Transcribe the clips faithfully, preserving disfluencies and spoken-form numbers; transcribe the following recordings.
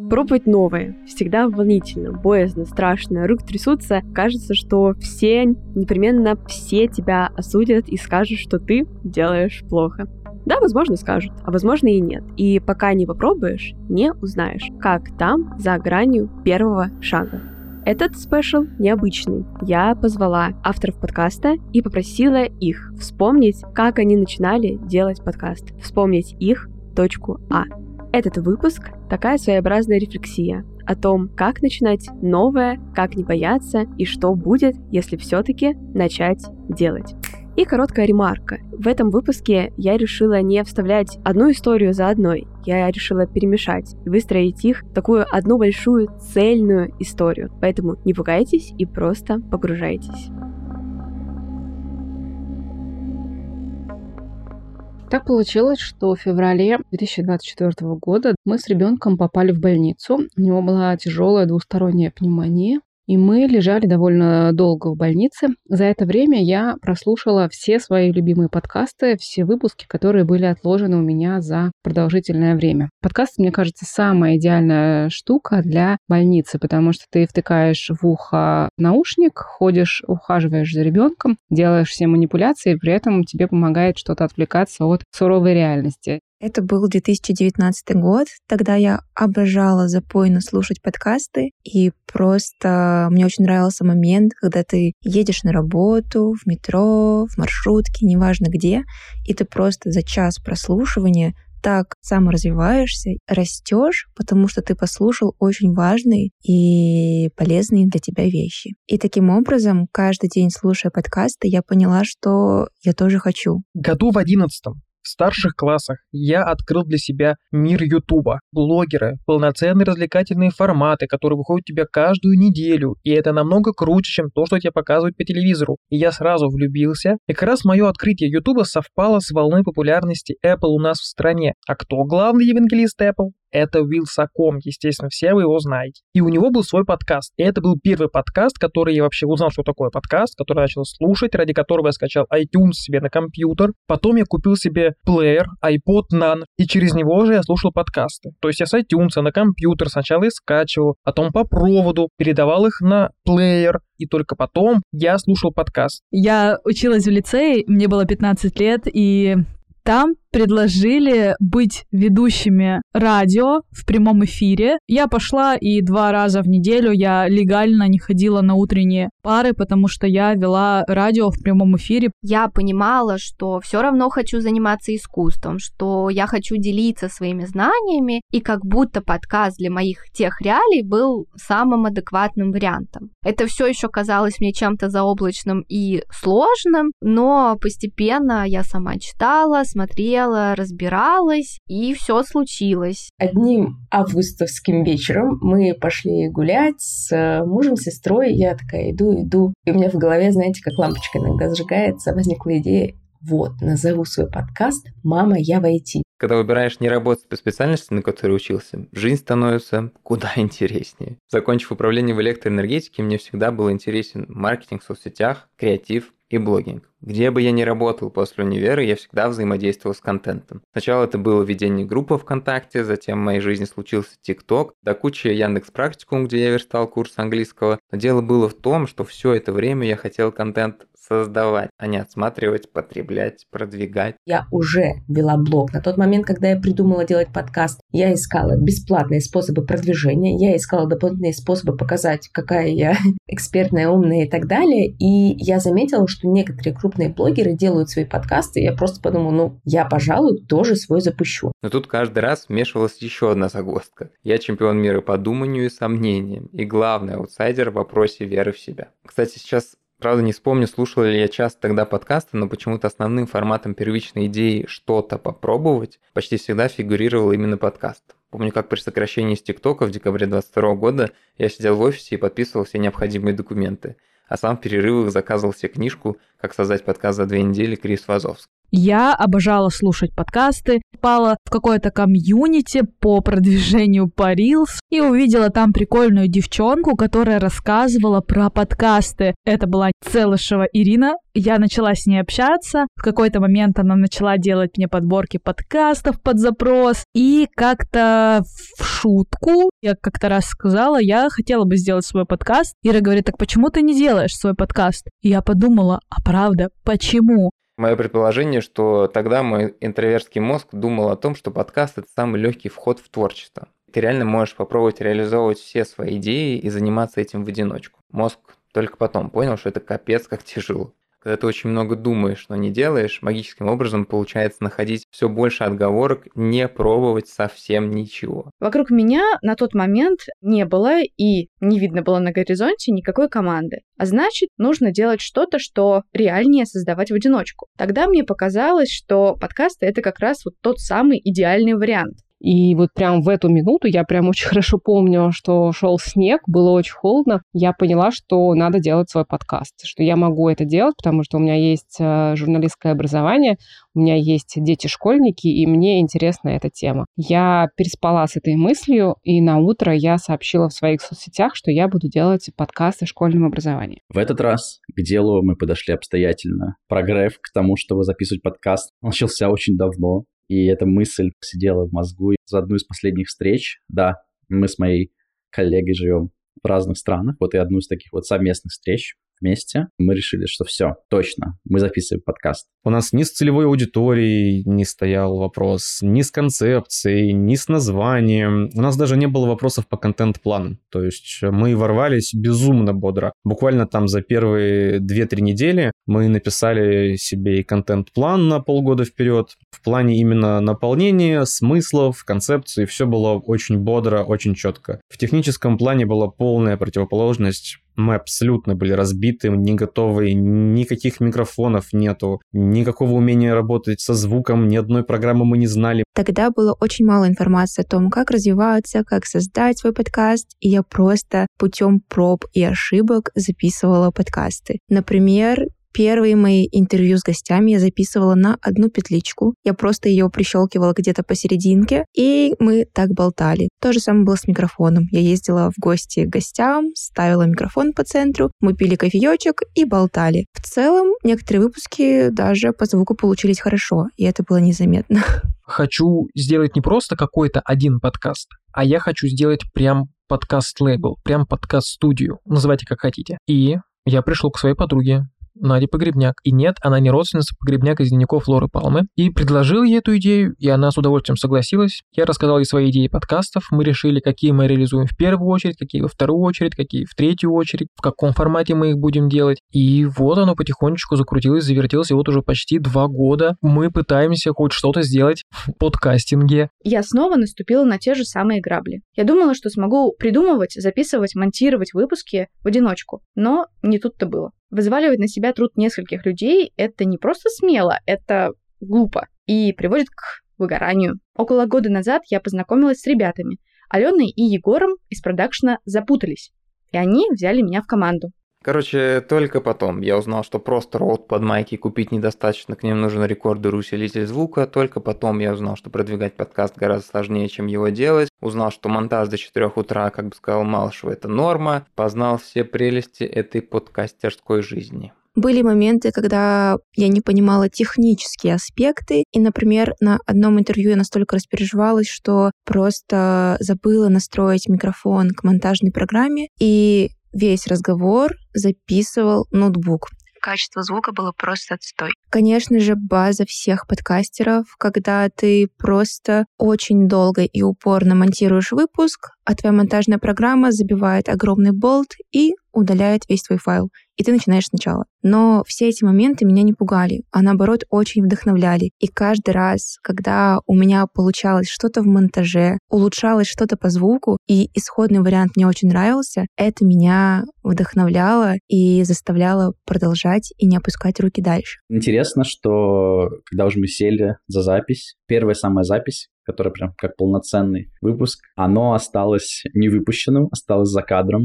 Пробовать новое всегда волнительно, боязно, страшно, руки трясутся. Кажется, что все, непременно все тебя осудят и скажут, что ты делаешь плохо. Да, возможно, скажут, а возможно и нет. И пока не попробуешь, не узнаешь, как там за гранью первого шага. Этот спешл необычный. Я позвала авторов подкаста и попросила их вспомнить, как они начинали делать подкаст, вспомнить их точку А. Этот выпуск — такая своеобразная рефлексия о том, как начинать новое, как не бояться и что будет, если все-таки начать делать. И короткая ремарка. В этом выпуске я решила не вставлять одну историю за одной. Я решила перемешать и выстроить их в такую одну большую цельную историю. Поэтому не пугайтесь и просто погружайтесь. Так получилось, что в феврале две тысячи двадцать четвёртого года мы с ребенком попали в больницу. У него была тяжелая двусторонняя пневмония. И мы лежали довольно долго в больнице. За это время я прослушала все свои любимые подкасты, все выпуски, которые были отложены у меня за продолжительное время. Подкасты, мне кажется, самая идеальная штука для больницы, потому что ты втыкаешь в ухо наушник, ходишь, ухаживаешь за ребенком, делаешь все манипуляции, и при этом тебе помогает что-то отвлекаться от суровой реальности. Это был две тысячи девятнадцатый год. Тогда я обожала запойно слушать подкасты. И просто мне очень нравился момент, когда ты едешь на работу, в метро, в маршрутке, неважно где, и ты просто за час прослушивания так саморазвиваешься, растешь, потому что ты послушал очень важные и полезные для тебя вещи. И таким образом, каждый день, слушая подкасты, я поняла, что я тоже хочу. Году в одиннадцатом. В старших классах я открыл для себя мир Ютуба, блогеры, полноценные развлекательные форматы, которые выходят у тебя каждую неделю, и это намного круче, чем то, что тебе показывают по телевизору. И я сразу влюбился, и как раз мое открытие Ютуба совпало с волной популярности Apple у нас в стране. А кто главный евангелист Apple? Это Вилсаком, естественно, все вы его знаете. И у него был свой подкаст. И это был первый подкаст, который я вообще узнал, что такое подкаст, который начал слушать, ради которого я скачал iTunes себе на компьютер. Потом я купил себе плеер, iPod Nano, и через него же я слушал подкасты. То есть я с iTunes на компьютер сначала их скачивал, потом по проводу передавал их на плеер, и только потом я слушал подкаст. Я училась в лицее, мне было пятнадцать лет, и там предложили быть ведущими радио в прямом эфире. Я пошла, и два раза в неделю я легально не ходила на утренние пары, потому что я вела радио в прямом эфире. Я понимала, что все равно хочу заниматься искусством, что я хочу делиться своими знаниями, и как будто подкаст для моих тех реалий был самым адекватным вариантом. Это все еще казалось мне чем-то заоблачным и сложным, но постепенно я сама читала, смотрела, разбиралась, и все случилось. Одним августовским вечером мы пошли гулять с мужем, сестрой. Я такая иду, иду. И у меня в голове, знаете, как лампочка иногда зажигается, возникла идея: вот, назову свой подкаст «Мама, я в ай ти». Когда выбираешь не работать по специальности, на которой учился, жизнь становится куда интереснее. Закончив управление в электроэнергетике, мне всегда был интересен маркетинг в соцсетях, креатив и блогинг. Где бы я ни работал после универа, я всегда взаимодействовал с контентом. Сначала это было ведение группы ВКонтакте, затем в моей жизни случился ТикТок, до кучи Яндекс.Практикум, где я верстал курс английского. Но дело было в том, что все это время я хотел контент создавать, а не отсматривать, потреблять, продвигать. Я уже вела блог. На тот момент, когда я придумала делать подкаст, я искала бесплатные способы продвижения, я искала дополнительные способы показать, какая я экспертная, умная и так далее. И я заметила, что некоторые крупные блогеры делают свои подкасты, и я просто подумала, ну, я, пожалуй, тоже свой запущу. Но тут каждый раз вмешивалась еще одна загвоздка. Я чемпион мира по думанию и сомнениям, и главный аутсайдер в вопросе веры в себя. Кстати, сейчас правда, не вспомню, слушал ли я часто тогда подкасты, но почему-то основным форматом первичной идеи что-то попробовать почти всегда фигурировал именно подкаст. Помню, как при сокращении с ТикТока в декабре двадцать второго года я сидел в офисе и подписывал все необходимые документы, а сам в перерывах заказывал себе книжку «Как создать подкаст за две недели» Крис Вазовский. Я обожала слушать подкасты, попала в какое-то комьюнити по продвижению по Reels и увидела там прикольную девчонку, которая рассказывала про подкасты. Это была Целышева Ирина. Я начала с ней общаться. В какой-то момент она начала делать мне подборки подкастов под запрос. И как-то в шутку я как-то раз сказала, я хотела бы сделать свой подкаст. Ира говорит, так почему ты не делаешь свой подкаст? И я подумала, а правда, почему? Мое предположение, что тогда мой интровертский мозг думал о том, что подкаст – это самый легкий вход в творчество. Ты реально можешь попробовать реализовывать все свои идеи и заниматься этим в одиночку. Мозг только потом понял, что это капец как тяжело. Когда ты очень много думаешь, но не делаешь, магическим образом получается находить все больше отговорок, не пробовать совсем ничего. Вокруг меня на тот момент не было и не видно было на горизонте никакой команды. А значит, нужно делать что-то, что реальнее создавать в одиночку. Тогда мне показалось, что подкасты — это как раз вот тот самый идеальный вариант. И вот прям в эту минуту, я прям очень хорошо помню, что шел снег, было очень холодно, я поняла, что надо делать свой подкаст, что я могу это делать, потому что у меня есть журналистское образование, у меня есть дети-школьники, и мне интересна эта тема. Я переспала с этой мыслью, и на утро я сообщила в своих соцсетях, что я буду делать подкаст о школьном образовании. В этот раз к делу мы подошли обстоятельно. Прогресс к тому, чтобы записывать подкаст, начался очень давно. И эта мысль сидела в мозгу. За одну из последних встреч, да, мы с моей коллегой живем в разных странах, вот и одну из таких вот совместных встреч вместе, мы решили, что все, точно, мы записываем подкаст. У нас ни с целевой аудиторией не стоял вопрос, ни с концепцией, ни с названием. У нас даже не было вопросов по контент-плану. То есть мы ворвались безумно бодро. Буквально там за первые две-три недели мы написали себе и контент-план на полгода вперед. В плане именно наполнения, смыслов, концепции, все было очень бодро, очень четко. В техническом плане была полная противоположность. Мы абсолютно были разбиты, не готовы, никаких микрофонов нету, никакого умения работать со звуком, ни одной программы мы не знали. Тогда было очень мало информации о том, как развиваться, как создать свой подкаст, и я просто путем проб и ошибок записывала подкасты. Например, первые мои интервью с гостями я записывала на одну петличку. Я просто ее прищелкивала где-то посерединке, и мы так болтали. То же самое было с микрофоном. Я ездила в гости к гостям, ставила микрофон по центру, мы пили кофеечек и болтали. В целом, некоторые выпуски даже по звуку получились хорошо, и это было незаметно. Хочу сделать не просто какой-то один подкаст, а я хочу сделать прям подкаст-лейбл, прям подкаст-студию. Называйте как хотите. И я пришел к своей подруге, Наде Погребняк. И нет, она не родственница Погребняк из дневников Лоры Палмы. И предложил ей эту идею, и она с удовольствием согласилась. Я рассказал ей свои идеи подкастов. Мы решили, какие мы реализуем в первую очередь, какие во вторую очередь, какие в третью очередь, в каком формате мы их будем делать. И вот оно потихонечку закрутилось, завертелось, и вот уже почти два года мы пытаемся хоть что-то сделать в подкастинге. Я снова наступила на те же самые грабли. Я думала, что смогу придумывать, записывать, монтировать выпуски в одиночку. Но не тут-то было. Взваливать на себя труд нескольких людей — это не просто смело, это глупо и приводит к выгоранию. Около года назад я познакомилась с ребятами. Аленой и Егором из продакшена запутались, и они взяли меня в команду. Короче, только потом я узнал, что просто роут под майки купить недостаточно, к ним нужен рекордер и усилитель звука. Только потом я узнал, что продвигать подкаст гораздо сложнее, чем его делать. Узнал, что монтаж до четырёх утра, как бы сказал Малышева, это норма. Познал все прелести этой подкастерской жизни. Были моменты, когда я не понимала технические аспекты, и, например, на одном интервью я настолько распереживалась, что просто забыла настроить микрофон к монтажной программе, и весь разговор записывал ноутбук. Качество звука было просто отстой. Конечно же, база всех подкастеров, когда ты просто очень долго и упорно монтируешь выпуск, а твоя монтажная программа забивает огромный болт и удаляет весь твой файл, и ты начинаешь сначала. Но все эти моменты меня не пугали, а наоборот очень вдохновляли. И каждый раз, когда у меня получалось что-то в монтаже, улучшалось что-то по звуку, и исходный вариант мне очень нравился, это меня вдохновляло и заставляло продолжать и не опускать руки дальше. Интересно, что когда уже мы сели за запись, первая самая запись, которая прям как полноценный выпуск, оно осталось невыпущенным, осталось за кадром.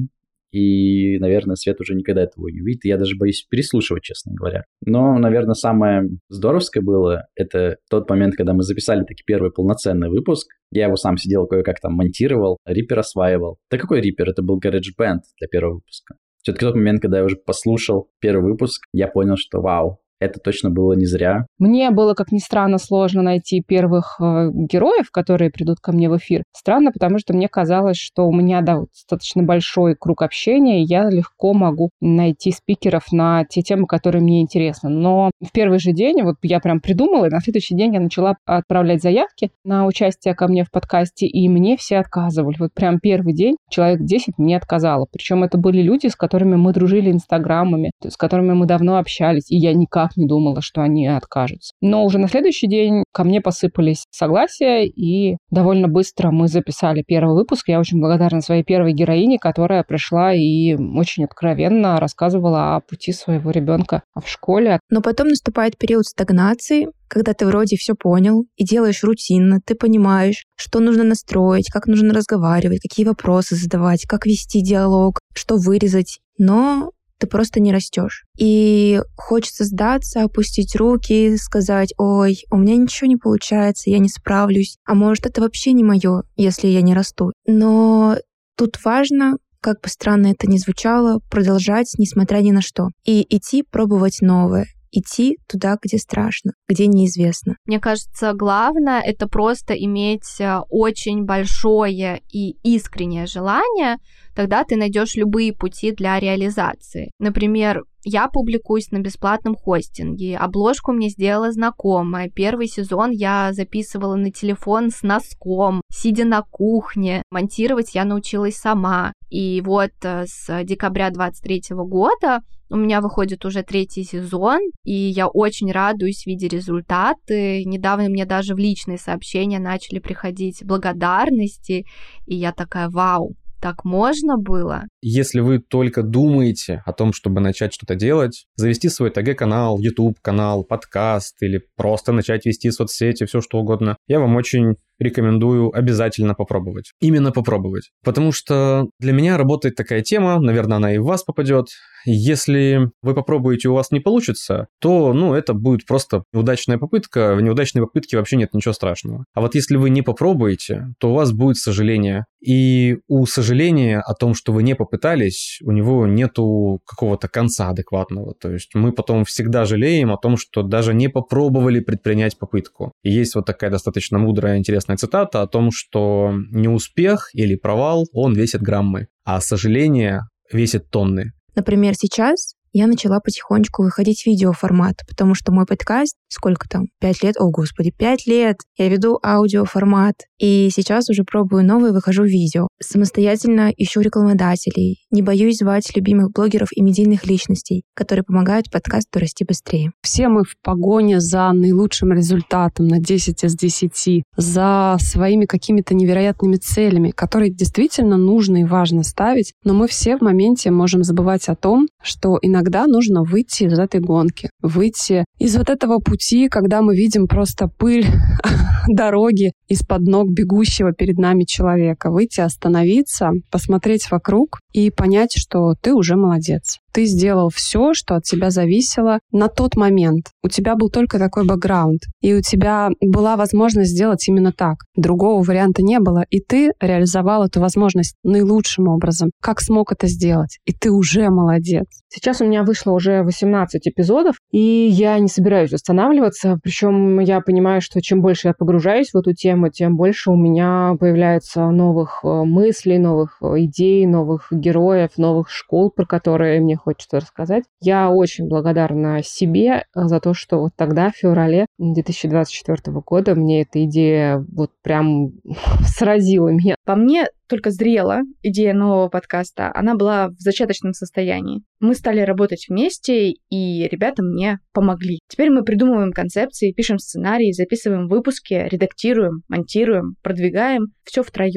и, наверное, Свет уже никогда этого не увидит. Я даже боюсь переслушивать, честно говоря. Но, наверное, самое здоровское было, это тот момент, когда мы записали таки первый полноценный выпуск. Я его сам сидел, кое-как там монтировал, Reaper осваивал. Да какой Reaper? Это был GarageBand для первого выпуска. Все-таки тот момент, когда я уже послушал первый выпуск, я понял, что вау, это точно было не зря. Мне было, как ни странно, сложно найти первых э, героев, которые придут ко мне в эфир. Странно, потому что мне казалось, что у меня да, достаточно большой круг общения, и я легко могу найти спикеров на те темы, которые мне интересны. Но в первый же день вот я прям придумала, и на следующий день я начала отправлять заявки на участие ко мне в подкасте, и мне все отказывали. Вот прям первый день человек десять мне отказало. Причем это были люди, с которыми мы дружили инстаграмами, с которыми мы давно общались, и я никак не думала, что они откажутся. Но уже на следующий день ко мне посыпались согласия, и довольно быстро мы записали первый выпуск. Я очень благодарна своей первой героине, которая пришла и очень откровенно рассказывала о пути своего ребенка в школе. Но потом наступает период стагнации, когда ты вроде все понял и делаешь рутинно, ты понимаешь, что нужно настроить, как нужно разговаривать, какие вопросы задавать, как вести диалог, что вырезать. Но ты просто не растешь. И хочется сдаться, опустить руки, сказать: ой, у меня ничего не получается, я не справлюсь. А может, это вообще не мое, если я не расту. Но тут важно, как бы странно это ни звучало, продолжать, несмотря ни на что. И идти пробовать новое. Идти туда, где страшно, где неизвестно. Мне кажется, главное — это просто иметь очень большое и искреннее желание, тогда ты найдешь любые пути для реализации. Например, я публикуюсь на бесплатном хостинге, обложку мне сделала знакомая, первый сезон я записывала на телефон с носком, сидя на кухне, монтировать я научилась сама. И вот с декабря двадцать третьего года у меня выходит уже третий сезон, и я очень радуюсь, видя результаты. Недавно мне даже в личные сообщения начали приходить благодарности, и я такая: вау, так можно было? Если вы только думаете о том, чтобы начать что-то делать, завести свой ТГ-канал, YouTube-канал, подкаст или просто начать вести соцсети, все что угодно, я вам очень рекомендую обязательно попробовать. Именно попробовать. Потому что для меня работает такая тема, наверное, она и в вас попадет. Если вы попробуете, у вас не получится, то, ну, это будет просто неудачная попытка. В неудачной попытке вообще нет ничего страшного. А вот если вы не попробуете, то у вас будет сожаление. И у сожаления о том, что вы не попытались, у него нету какого-то конца адекватного. То есть мы потом всегда жалеем о том, что даже не попробовали предпринять попытку. И есть вот такая достаточно мудрая, интересная цитата о том, что неуспех или провал, он весит граммы, а сожаление весит тонны. Например, сейчас я начала потихонечку выходить в видеоформат, потому что мой подкаст, сколько там, пять лет, о господи, пять лет, я веду аудиоформат, и сейчас уже пробую новый, выхожу в видео. Самостоятельно ищу рекламодателей, не боюсь звать любимых блогеров и медийных личностей, которые помогают подкасту расти быстрее. Все мы в погоне за наилучшим результатом на десять из десяти, за своими какими-то невероятными целями, которые действительно нужно и важно ставить, но мы все в моменте можем забывать о том, что иногда Иногда нужно выйти из этой гонки, выйти из вот этого пути, когда мы видим просто пыль дороги из-под ног бегущего перед нами человека. Выйти, остановиться, посмотреть вокруг и понять, что ты уже молодец. Ты сделал все, что от тебя зависело на тот момент. У тебя был только такой бэкграунд, и у тебя была возможность сделать именно так. Другого варианта не было, и ты реализовал эту возможность наилучшим образом. Как смог это сделать? И ты уже молодец. Сейчас у меня вышло уже восемнадцать эпизодов, и я не собираюсь останавливаться. Причем я понимаю, что чем больше я погружаюсь в эту тему, тем больше у меня появляется новых мыслей, новых идей, новых героев, новых школ, про которые мне хочется рассказать. Я очень благодарна себе за то, что вот тогда, в феврале две тысячи двадцать четвёртого года, мне эта идея вот прям сразила меня. По мне, только зрела идея нового подкаста, она была в зачаточном состоянии. Мы стали работать вместе, и ребята мне помогли. Теперь мы придумываем концепции, пишем сценарии, записываем выпуски, редактируем, монтируем, продвигаем. Все втроем.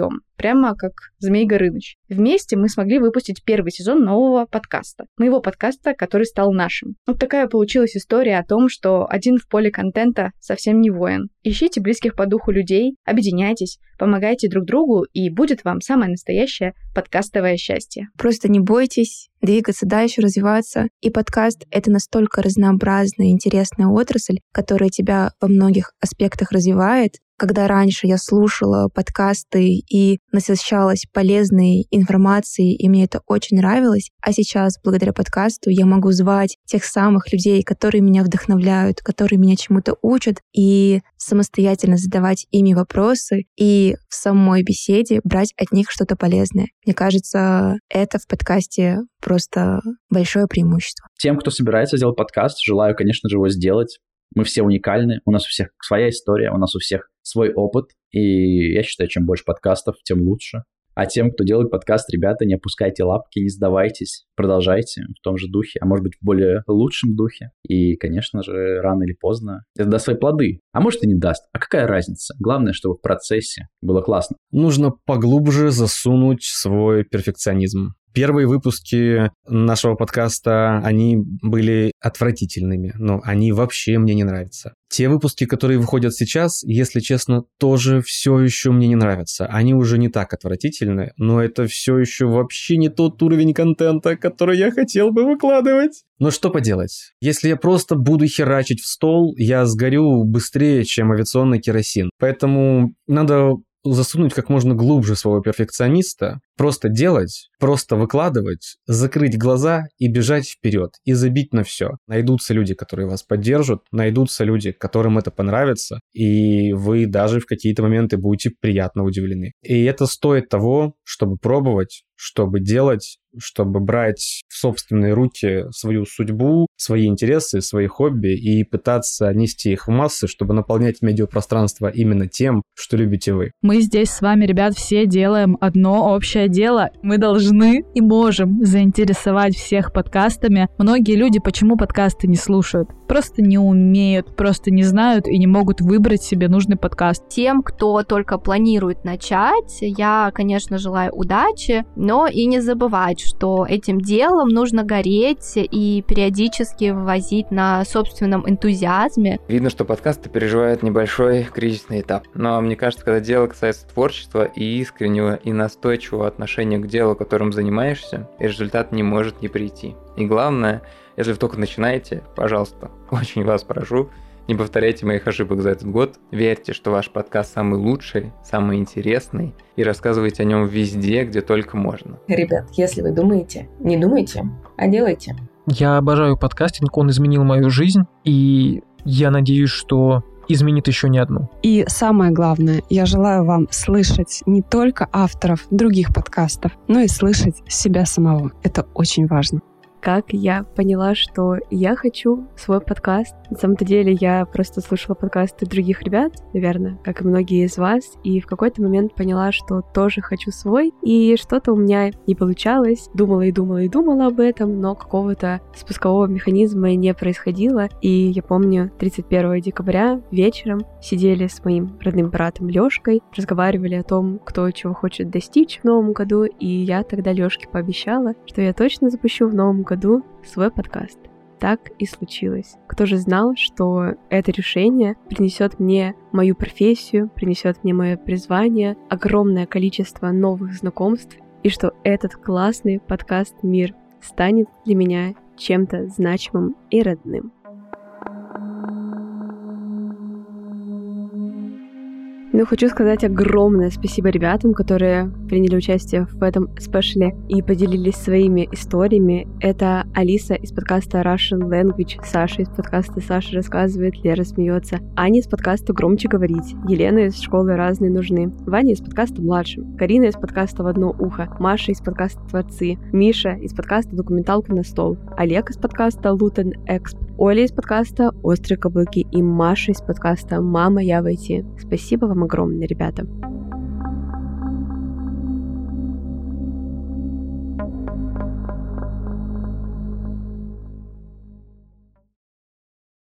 прямо как Змей Горыныч. Вместе мы смогли выпустить первый сезон нового подкаста. Моего подкаста, который стал нашим. Вот такая получилась история о том, что один в поле контента совсем не воин. Ищите близких по духу людей, объединяйтесь, помогайте друг другу, и будет вам самое настоящее подкастовое счастье. Просто не бойтесь двигаться дальше, развиваться. И подкаст — это настолько разнообразная и интересная отрасль, которая тебя во многих аспектах развивает. Когда раньше я слушала подкасты и насыщалась полезной информацией, и мне это очень нравилось, а сейчас, благодаря подкасту, я могу звать тех самых людей, которые меня вдохновляют, которые меня чему-то учат, и самостоятельно задавать ими вопросы, и в самой беседе брать от них что-то полезное. Мне кажется, это в подкасте просто большое преимущество. Тем, кто собирается сделать подкаст, желаю, конечно же, его сделать. Мы все уникальны, у нас у всех своя история, у нас у всех свой опыт, и я считаю, чем больше подкастов, тем лучше. А тем, кто делает подкаст, ребята, не опускайте лапки, не сдавайтесь, продолжайте в том же духе, а может быть в более лучшем духе. И, конечно же, рано или поздно это даст свои плоды. А может и не даст. А какая разница? Главное, чтобы в процессе было классно. Нужно поглубже засунуть свой перфекционизм. Первые выпуски нашего подкаста, они были отвратительными, но они вообще мне не нравятся. Те выпуски, которые выходят сейчас, если честно, тоже все еще мне не нравятся. Они уже не так отвратительны, но это все еще вообще не тот уровень контента, который я хотел бы выкладывать. Но что поделать? Если я просто буду херачить в стол, я сгорю быстрее, чем авиационный керосин. Поэтому надо засунуть как можно глубже своего перфекциониста, просто делать, просто выкладывать, закрыть глаза и бежать вперед, и забить на все. Найдутся люди, которые вас поддержат, найдутся люди, которым это понравится, и вы даже в какие-то моменты будете приятно удивлены. И это стоит того, чтобы пробовать, чтобы делать, чтобы брать в собственные руки свою судьбу, свои интересы, свои хобби и пытаться нести их в массы, чтобы наполнять медиапространство именно тем, что любите вы. Мы здесь с вами, ребят, все делаем одно общее дело. Мы должны и можем заинтересовать всех подкастами. Многие люди почему подкасты не слушают? Просто не умеют, просто не знают и не могут выбрать себе нужный подкаст. Тем, кто только планирует начать, я, конечно, желаю удачи, но и не забывать, что этим делом нужно гореть и периодически вывозить на собственном энтузиазме. Видно, что подкасты переживают небольшой кризисный этап. Но мне кажется, когда дело касается творчества и искреннего и настойчивого отношения к делу, которым занимаешься, результат не может не прийти. И главное, если вы только начинаете, пожалуйста, очень вас прошу, не повторяйте моих ошибок за этот год. Верьте, что ваш подкаст самый лучший, самый интересный, и рассказывайте о нем везде, где только можно. Ребят, если вы думаете, не думайте, а делайте. Я обожаю подкастинг, он изменил мою жизнь, и я надеюсь, что изменит еще не одну. И самое главное, я желаю вам слышать не только авторов других подкастов, но и слышать себя самого. Это очень важно. Как я поняла, что я хочу свой подкаст. На самом-то деле я просто слушала подкасты других ребят, наверное, как и многие из вас, и в какой-то момент поняла, что тоже хочу свой, и что-то у меня не получалось. Думала и думала и думала об этом, но какого-то спускового механизма не происходило. И я помню, тридцать первого декабря вечером сидели с моим родным братом Лёшкой, разговаривали о том, кто чего хочет достичь в новом году, и я тогда Лёшке пообещала, что я точно запущу в новом году году свой подкаст. Так и случилось. Кто же знал, что это решение принесет мне мою профессию, принесет мне мое призвание, огромное количество новых знакомств, и что этот классный подкаст «Мир» станет для меня чем-то значимым и родным. Ну, хочу сказать огромное спасибо ребятам, которые приняли участие в этом спешле и поделились своими историями. Это Алиса из подкаста Russian Language, Саша из подкаста Саша рассказывает, Лера смеется, Аня из подкаста Громче говорить, Елена из школы Разные нужны, Ваня из подкаста Младшим, Карина из подкаста В одно ухо, Маша из подкаста Творцы, Миша из подкаста Документалка на стол, Олег из подкаста Лутен Эксп, Оля из подкаста Острые каблуки и Маша из подкаста Мама, я в ай ти. Спасибо вам огромное, ребята.